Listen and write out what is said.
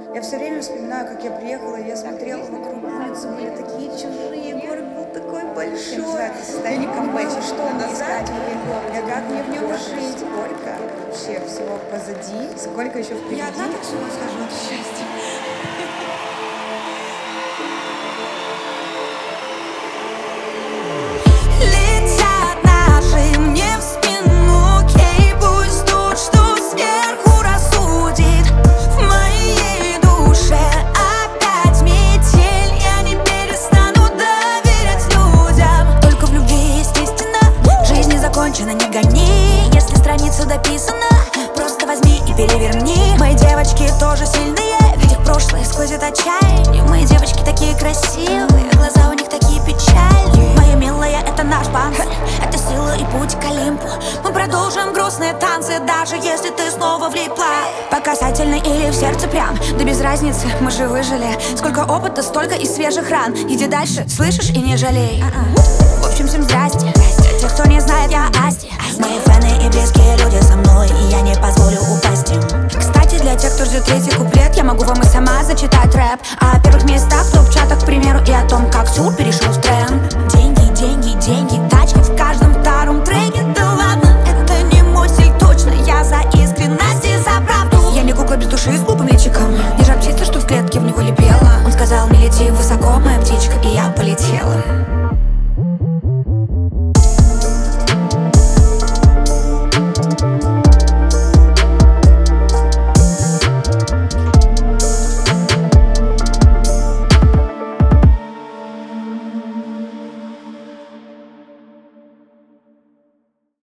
Я все время вспоминаю, как я приехала, и я смотрела вокруг, улицы были такие чужие, город был такой большой. Состояние камбэча, что мне искать в моем городе, как мне в нем жить, сколько вообще всего позади, сколько еще впереди. Я одна так с ума схожу от счастья. Не гони, если страница дописана, просто возьми и переверни. Мои девочки тоже сильные, ведь их прошлое сквозит отчаяние. Мои девочки такие красивые, глаза у них такие печальные. Моя милая, это наш панцирь, это сила и путь к Олимпу. Мы продолжим грустные танцы, даже если ты снова влипла. По касательной или в сердце прям, да без разницы, мы же выжили. Сколько опыта, столько и свежих ран. Иди дальше, слышишь, и не жалей. В общем, всем здрасте. Те, кто не знает, я Асти. Мои фэны и близкие люди со мной, и я не позволю упасть им. Кстати, для тех, кто ждет третий куплет, я могу вам и сама зачитать рэп о первых местах в топ-чатах, к примеру, и о том, как Сюр перешел в тренд. Деньги, деньги, деньги,